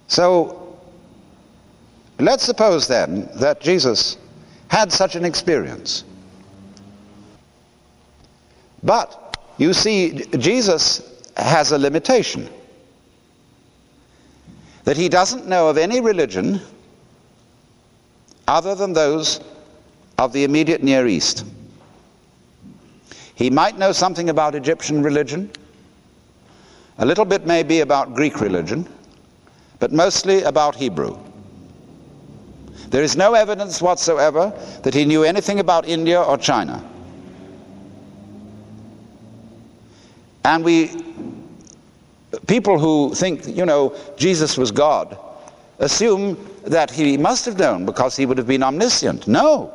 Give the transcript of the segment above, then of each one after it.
So let's suppose then that Jesus had such an experience. But you see, Jesus has a limitation, that he doesn't know of any religion other than those of the immediate Near East. He might know something about Egyptian religion, a little bit maybe about Greek religion, but mostly about Hebrew. There is no evidence whatsoever that he knew anything about India or China. And people who think, Jesus was God, assume that he must have known because he would have been omniscient. No.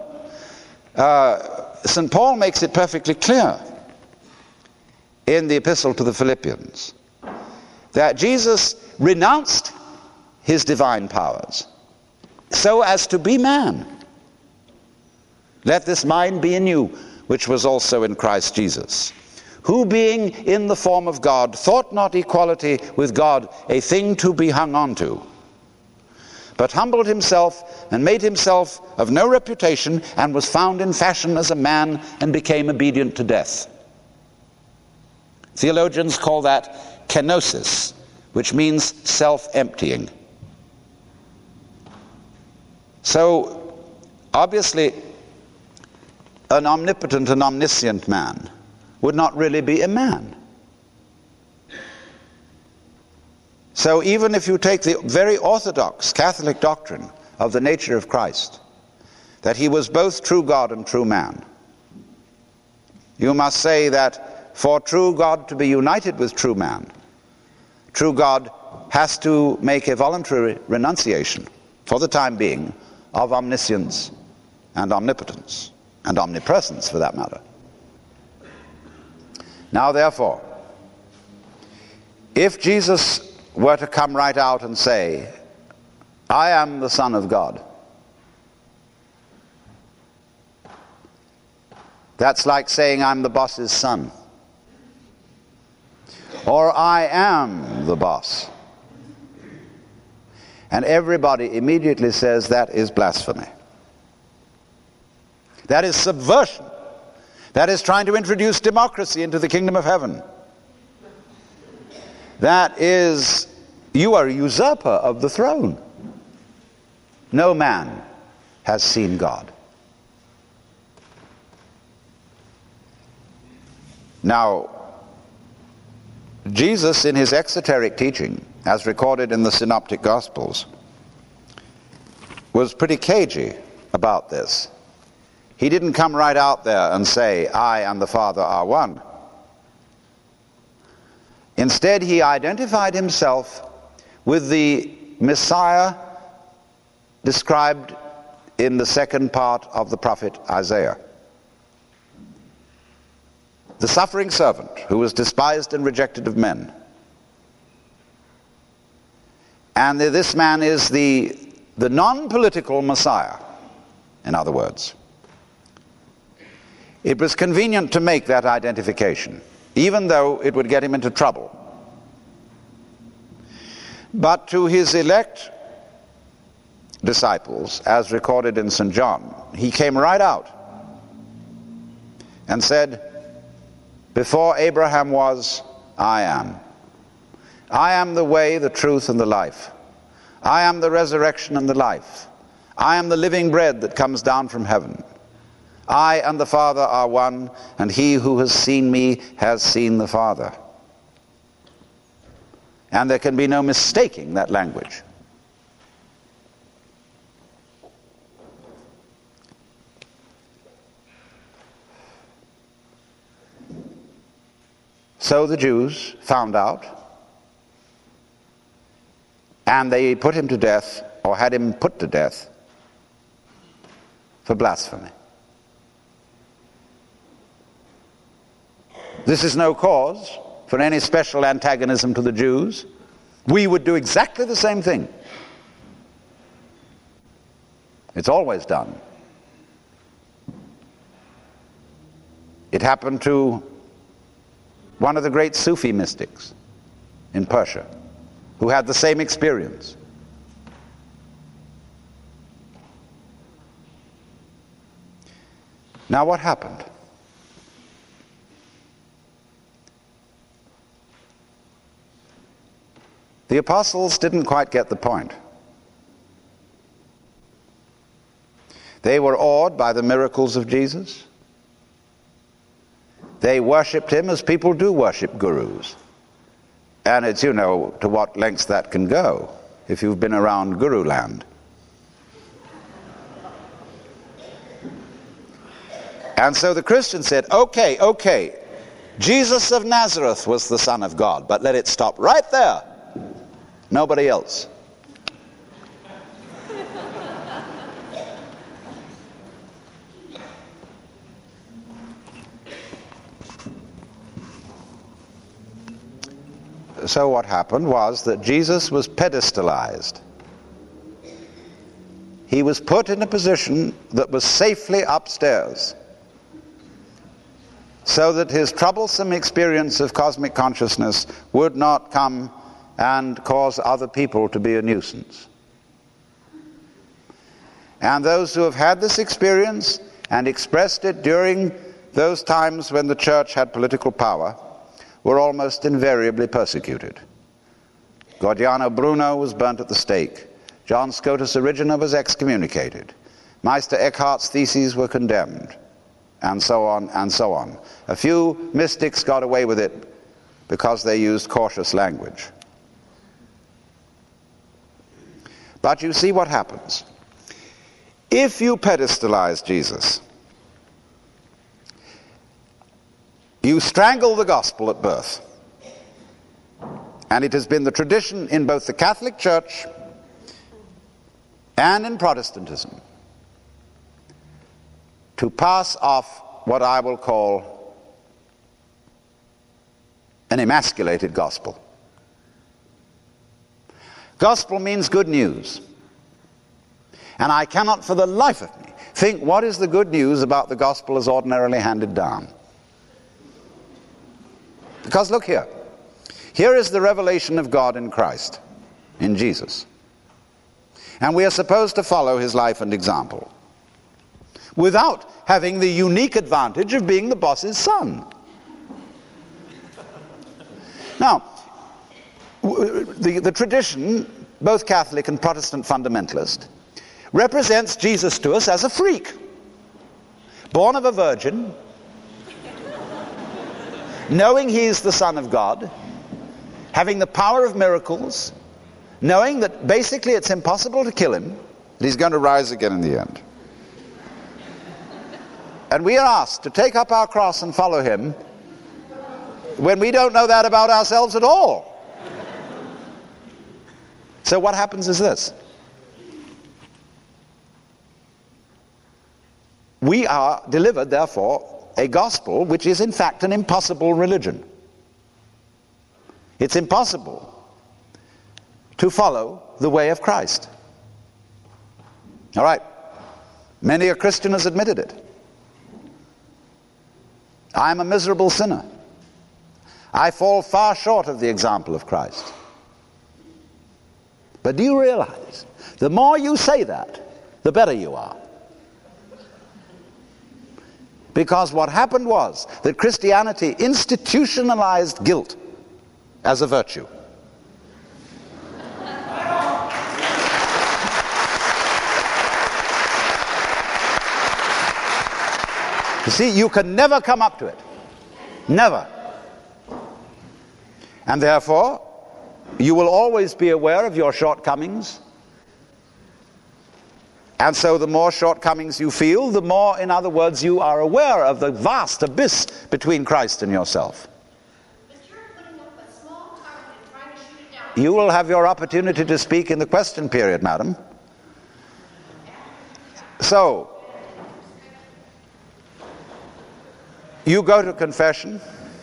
St. Paul makes it perfectly clear in the Epistle to the Philippians that Jesus renounced his divine powers so as to be man. Let this mind be in you, which was also in Christ Jesus, who being in the form of God, thought not equality with God a thing to be hung on to, but humbled himself and made himself of no reputation, and was found in fashion as a man, and became obedient to death. Theologians call that kenosis, which means self-emptying. So, obviously, an omnipotent and omniscient man would not really be a man. So even if you take the very orthodox Catholic doctrine of the nature of Christ, that he was both true God and true man, you must say that for true God to be united with true man, true God has to make a voluntary renunciation, for the time being, of omniscience and omnipotence, and omnipresence for that matter. Now therefore, if Jesus were to come right out and say, I am the Son of God, that's like saying I'm the boss's son, or I am the boss. And everybody immediately says that is blasphemy. That is subversion. That is trying to introduce democracy into the kingdom of heaven. That is, you are a usurper of the throne. No man has seen God. Now, Jesus, in his exoteric teaching, as recorded in the Synoptic Gospels, was pretty cagey about this. He didn't come right out there and say, I and the Father are one. Instead, he identified himself with the Messiah described in the second part of the prophet Isaiah. The suffering servant who was despised and rejected of men. And this man is the non-political Messiah, in other words. It was convenient to make that identification, even though it would get him into trouble. But to his elect disciples, as recorded in St. John, he came right out and said, before Abraham was, I am. I am the way, the truth, and the life. I am the resurrection and the life. I am the living bread that comes down from heaven. I and the Father are one, and he who has seen me has seen the Father. And there can be no mistaking that language. So the Jews found out, and they put him to death, or had him put to death, for blasphemy. This is no cause for any special antagonism to the Jews. We would do exactly the same thing. It's always done. It happened to one of the great Sufi mystics in Persia, who had the same experience. Now what happened? The apostles didn't quite get the point. They were awed by the miracles of Jesus. They worshipped him as people do worship gurus. And it's, you know, to what lengths that can go if you've been around guru land. And so the Christian said, okay, Jesus of Nazareth was the Son of God, but let it stop right there. Nobody else. So what happened was that Jesus was pedestalized. He was put in a position that was safely upstairs, so that his troublesome experience of cosmic consciousness would not come and cause other people to be a nuisance. And those who have had this experience and expressed it during those times when the church had political power were almost invariably persecuted. Gordiano Bruno was burnt at the stake. John Scotus Erigena was excommunicated. Meister Eckhart's theses were condemned, and so on and so on. A few mystics got away with it because they used cautious language. But you see what happens. If you pedestalize Jesus, you strangle the gospel at birth. And it has been the tradition in both the Catholic Church and in Protestantism to pass off what I will call an emasculated gospel. Gospel means good news. And I cannot for the life of me think what is the good news about the gospel as ordinarily handed down. Because look here. Here is the revelation of God in Christ, in Jesus. And we are supposed to follow his life and example without having the unique advantage of being the boss's son. Now, the tradition, both Catholic and Protestant fundamentalist, represents Jesus to us as a freak, born of a virgin, knowing he is the Son of God, having the power of miracles, knowing that basically it's impossible to kill him, that he's going to rise again in the end. And we are asked to take up our cross and follow him when we don't know that about ourselves at all. So what happens is this. We are delivered, therefore, a gospel which is in fact an impossible religion. It's impossible to follow the way of Christ. All right. Many a Christian has admitted it. I am a miserable sinner. I fall far short of the example of Christ. But do you realize, the more you say that, the better you are. Because what happened was that Christianity institutionalized guilt as a virtue. You see, you can never come up to it. Never. And therefore, you will always be aware of your shortcomings. And so the more shortcomings you feel, the more, in other words, you are aware of the vast abyss between Christ and yourself. You will have your opportunity to speak in the question period, madam. So, you go to confession.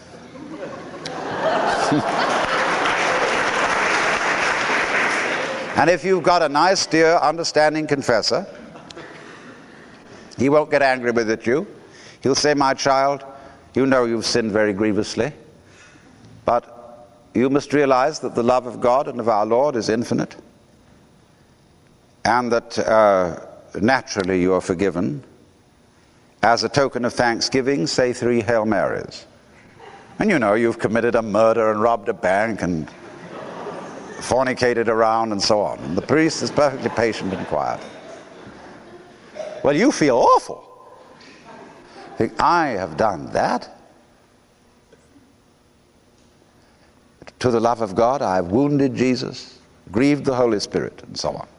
And if you've got a nice, dear, understanding confessor, he won't get angry with you. He'll say, my child, you know you've sinned very grievously, but you must realize that the love of God and of our Lord is infinite, and that naturally you are forgiven, as a token of thanksgiving, say 3 Hail Marys. And you know you've committed a murder and robbed a bank and fornicated around and so on. And the priest is perfectly patient and quiet. Well, you feel awful. You think, I have done that? To the love of God, I have wounded Jesus, grieved the Holy Spirit, and so on.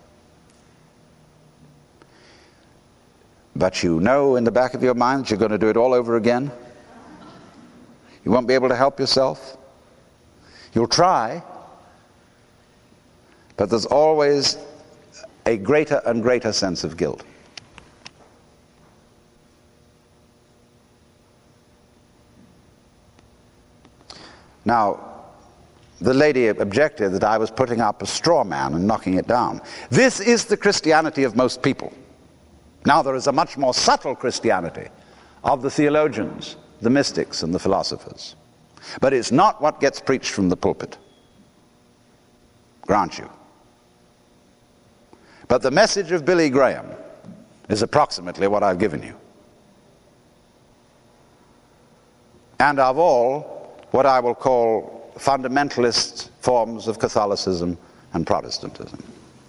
But you know in the back of your mind that you're going to do it all over again. You won't be able to help yourself. You'll try, but there's always a greater and greater sense of guilt. Now, the lady objected that I was putting up a straw man and knocking it down. This is the Christianity of most people. Now, there is a much more subtle Christianity of the theologians, the mystics, and the philosophers. But it's not what gets preached from the pulpit. Grant you. But the message of Billy Graham is approximately what I've given you. And of all, what I will call fundamentalist forms of Catholicism and Protestantism.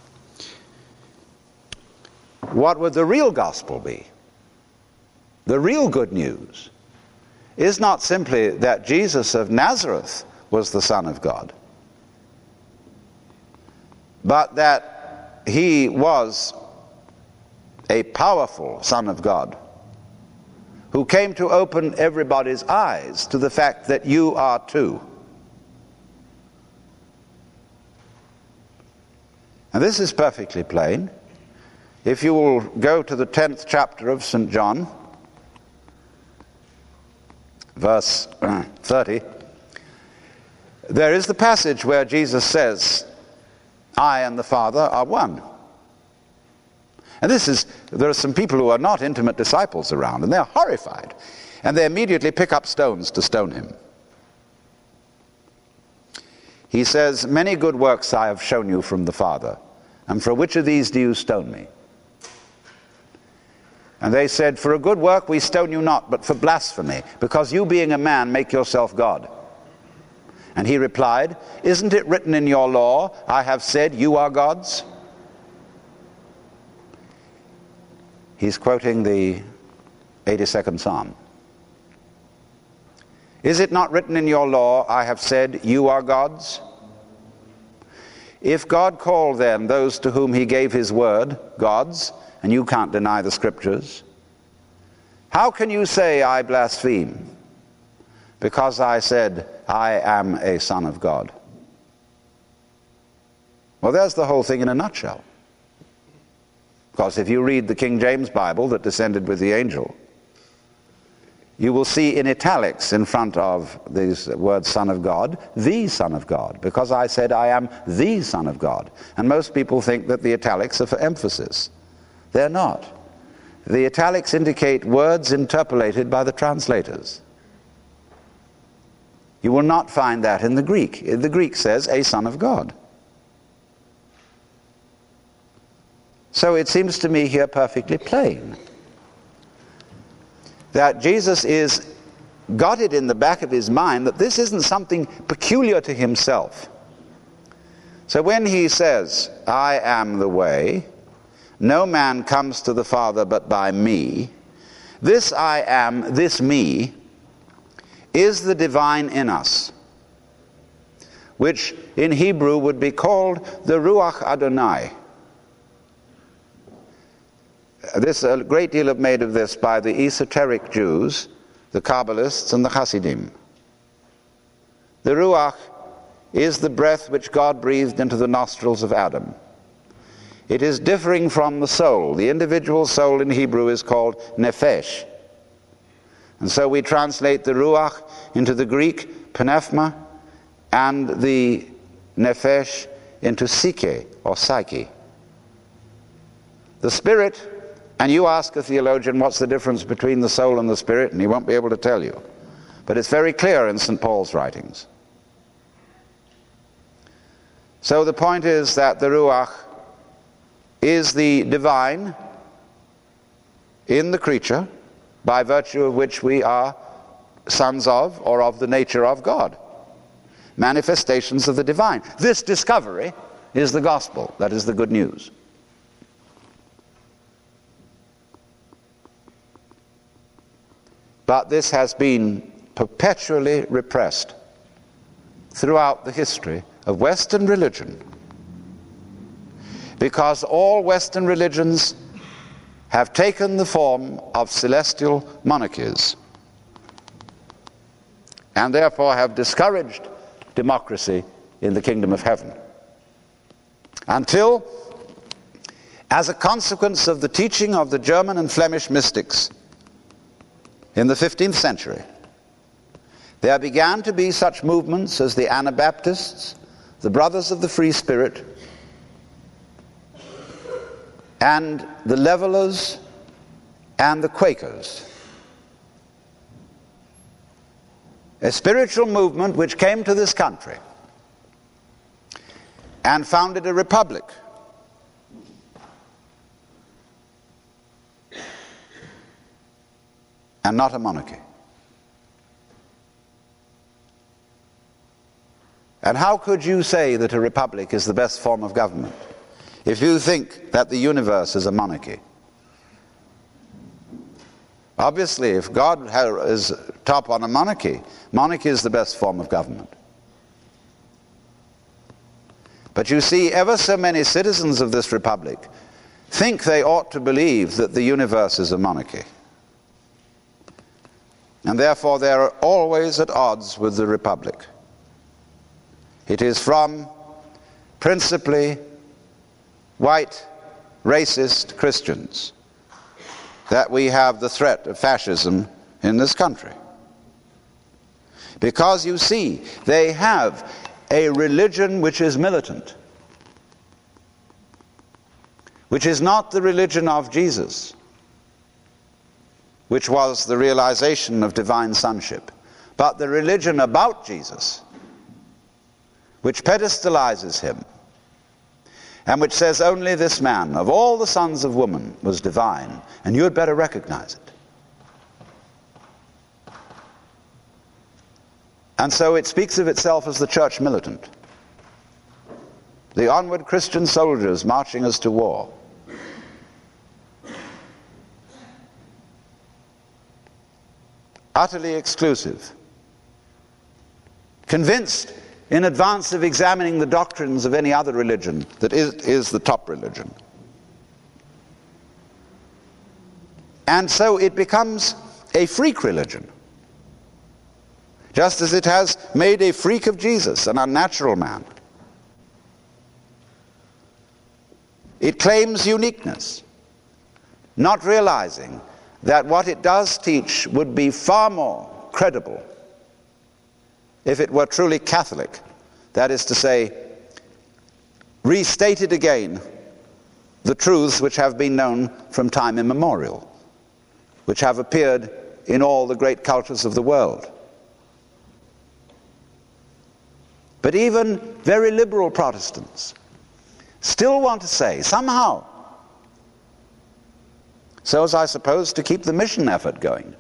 What would the real gospel be? The real good news is not simply that Jesus of Nazareth was the Son of God, but that he was a powerful Son of God who came to open everybody's eyes to the fact that you are too. And this is perfectly plain. If you will go to the 10th chapter of St. John, verse 30, there is the passage where Jesus says, I and the Father are one. And there are some people who are not intimate disciples around, and they're horrified. And they immediately pick up stones to stone him. He says, many good works I have shown you from the Father, and for which of these do you stone me? And they said, for a good work we stone you not, but for blasphemy, because you being a man make yourself God. And he replied, isn't it written in your law, I have said you are gods? He's quoting the 82nd Psalm. Is it not written in your law, I have said you are gods? If God called then those to whom he gave his word gods, and you can't deny the scriptures, how can you say I blaspheme? Because I said I am a son of God. Well, there's the whole thing in a nutshell. Because if you read the King James Bible that descended with the angel, you will see in italics in front of these words Son of God, the Son of God, because I said I am the Son of God. And most people think that the italics are for emphasis. They're not. The italics indicate words interpolated by the translators. You will not find that in the Greek. The Greek says a Son of God. So it seems to me here perfectly plain that Jesus got it in the back of his mind that this isn't something peculiar to himself. So when he says, I am the way, no man comes to the Father but by me, this I am, this me, is the divine in us, which in Hebrew would be called the Ruach Adonai. A great deal of made of this by the esoteric Jews, the Kabbalists, and the Hasidim. The Ruach is the breath which God breathed into the nostrils of Adam. It is differing from the soul. The individual soul in Hebrew is called nephesh. And so we translate the Ruach into the Greek pneuma and the nephesh into psyche or psyche. The spirit. And you ask a theologian what's the difference between the soul and the spirit, and he won't be able to tell you. But it's very clear in St. Paul's writings. So the point is that the Ruach is the divine in the creature, by virtue of which we are sons of or of the nature of God. Manifestations of the divine. This discovery is the gospel. That is the good news. But this has been perpetually repressed throughout the history of Western religion, because all Western religions have taken the form of celestial monarchies and therefore have discouraged democracy in the kingdom of heaven. Until, as a consequence of the teaching of the German and Flemish mystics in the 15th century, there began to be such movements as the Anabaptists, the Brothers of the Free Spirit, and the Levelers and the Quakers. A spiritual movement which came to this country and founded a republic and not a monarchy. And how could you say that a republic is the best form of government if you think that the universe is a monarchy? Obviously, if God is top on a monarchy, monarchy is the best form of government. But you see, ever so many citizens of this republic think they ought to believe that the universe is a monarchy. And therefore they are always at odds with the republic. It is from principally white, racist Christians that we have the threat of fascism in this country. Because you see, they have a religion which is militant, which is not the religion of Jesus, which was the realization of divine sonship, but the religion about Jesus, which pedestalizes him, and which says only this man of all the sons of woman was divine, and you had better recognize it. And so it speaks of itself as the church militant, the onward Christian soldiers marching us to war. Utterly exclusive, convinced in advance of examining the doctrines of any other religion that is the top religion. And so it becomes a freak religion, just as it has made a freak of Jesus, an unnatural man. It claims uniqueness, not realizing that what it does teach would be far more credible if it were truly Catholic. That is to say, restated again the truths which have been known from time immemorial, which have appeared in all the great cultures of the world. But even very liberal Protestants still want to say, somehow, so as I suppose to keep the mission effort going,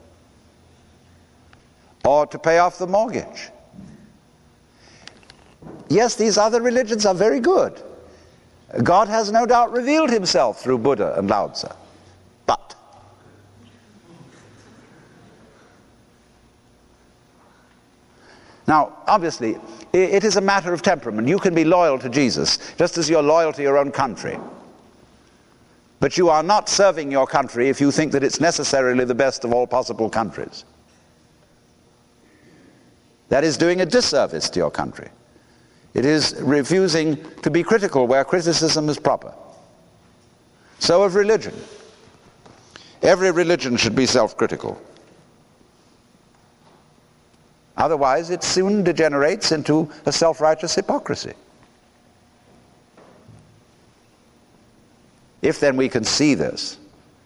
or to pay off the mortgage. Yes, these other religions are very good. God has no doubt revealed himself through Buddha and Lao Tzu. But now, obviously, it is a matter of temperament. You can be loyal to Jesus, just as you're loyal to your own country. But you are not serving your country if you think that it's necessarily the best of all possible countries. That is doing a disservice to your country. It is refusing to be critical where criticism is proper. So of religion. Every religion should be self-critical. Otherwise, it soon degenerates into a self-righteous hypocrisy. If then we can see this,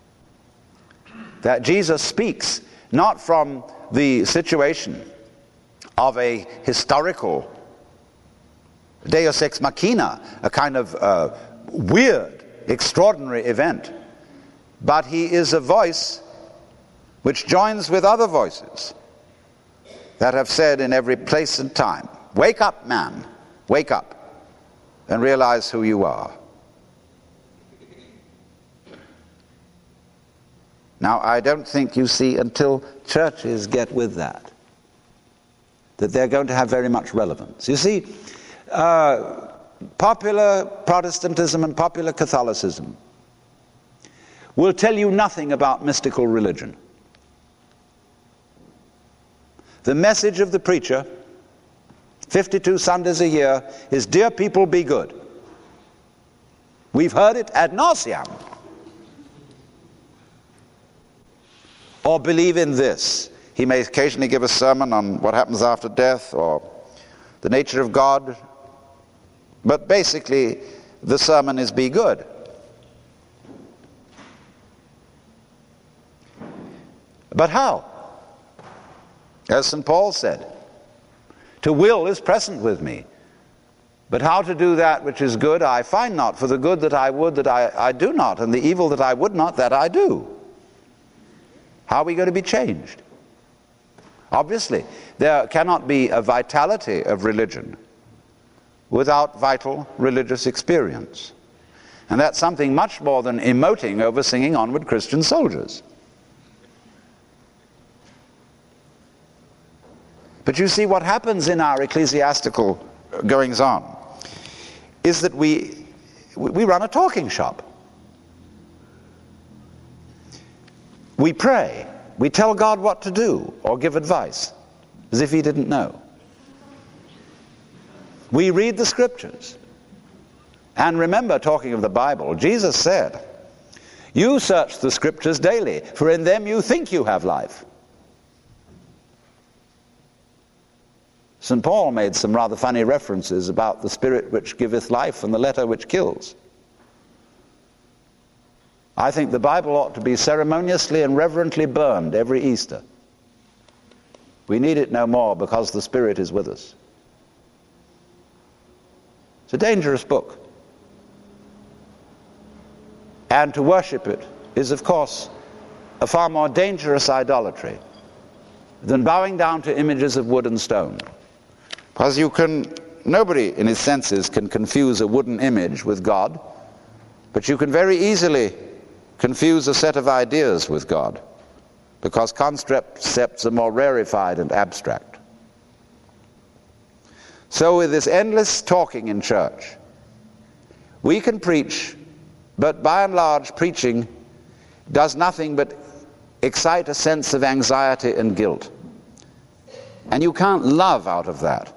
that Jesus speaks not from the situation of a historical deus ex machina, a kind of weird, extraordinary event, but he is a voice which joins with other voices that have said in every place and time, wake up, man, wake up and realize who you are. Now, I don't think, you see, until churches get with that they're going to have very much relevance. You see, popular Protestantism and popular Catholicism will tell you nothing about mystical religion. The message of the preacher, 52 Sundays a year, is, dear people, be good. We've heard it ad nauseam. Or believe in this. He may occasionally give a sermon on what happens after death or the nature of God, but basically the sermon is be good. But how? As St. Paul said, to will is present with me, but how to do that which is good I find not, for the good that I would that I do not, and the evil that I would not that I do. How are we going to be changed? Obviously, there cannot be a vitality of religion without vital religious experience. And that's something much more than emoting over singing Onward Christian Soldiers. But you see, what happens in our ecclesiastical goings-on is that we run a talking shop. We pray. We tell God what to do or give advice as if he didn't know. We read the scriptures. And remember, talking of the Bible, Jesus said, you search the scriptures daily, for in them you think you have life. St. Paul made some rather funny references about the spirit which giveth life and the letter which kills. I think the Bible ought to be ceremoniously and reverently burned every Easter. We need it no more because the Spirit is with us. It's a dangerous book. And to worship it is, of course, a far more dangerous idolatry than bowing down to images of wood and stone. Because nobody in his senses can confuse a wooden image with God, but you can very easily confuse a set of ideas with God, because concepts are more rarefied and abstract. So with this endless talking in church, we can preach, but by and large preaching does nothing but excite a sense of anxiety and guilt. And you can't love out of that.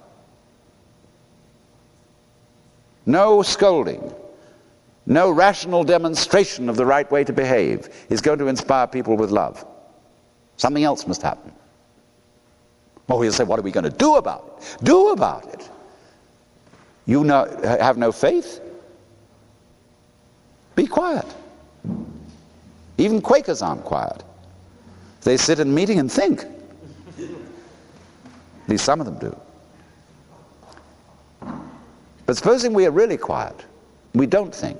No scolding, no rational demonstration of the right way to behave is going to inspire people with love. Something else must happen. Well, he'll say, what are we going to do about it? Do about it. You have no faith? Be quiet. Even Quakers aren't quiet. They sit in a meeting and think. At least some of them do. But supposing we are really quiet, we don't think.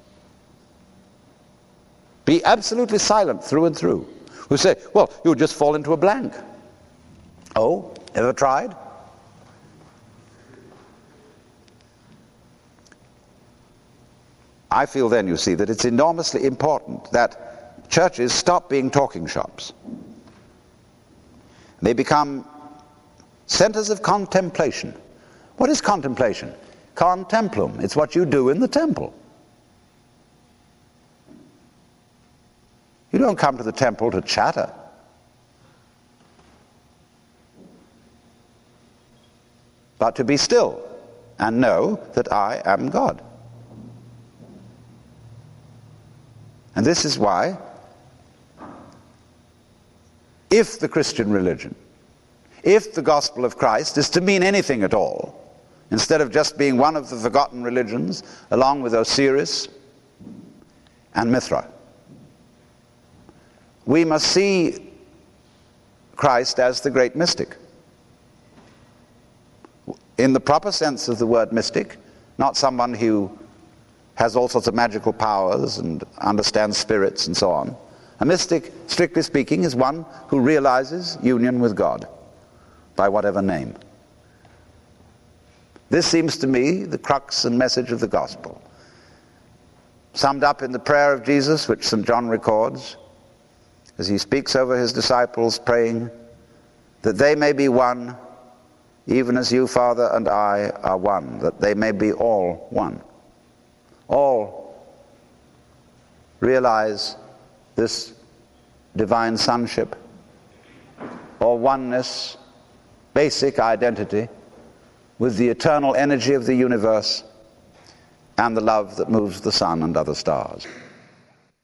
Be absolutely silent through and through. We say, well, you'll just fall into a blank. Oh, ever tried? I feel then, you see, that it's enormously important that churches stop being talking shops. They become centers of contemplation. What is contemplation? Contemplum. It's what you do in the temple. You don't come to the temple to chatter. But to be still and know that I am God. And this is why, if the Christian religion, if the gospel of Christ is to mean anything at all, instead of just being one of the forgotten religions, along with Osiris and Mithra, we must see Christ as the great mystic. In the proper sense of the word mystic, not someone who has all sorts of magical powers and understands spirits and so on, A mystic, strictly speaking, is one who realizes union with God, by whatever name. This seems to me the crux and message of the gospel, summed up in the prayer of Jesus, which St. John records, as he speaks over his disciples, praying that they may be one, even as you, Father, and I are one, that they may be all one. All realize this divine sonship, or oneness, basic identity with the eternal energy of the universe and the love that moves the sun and other stars.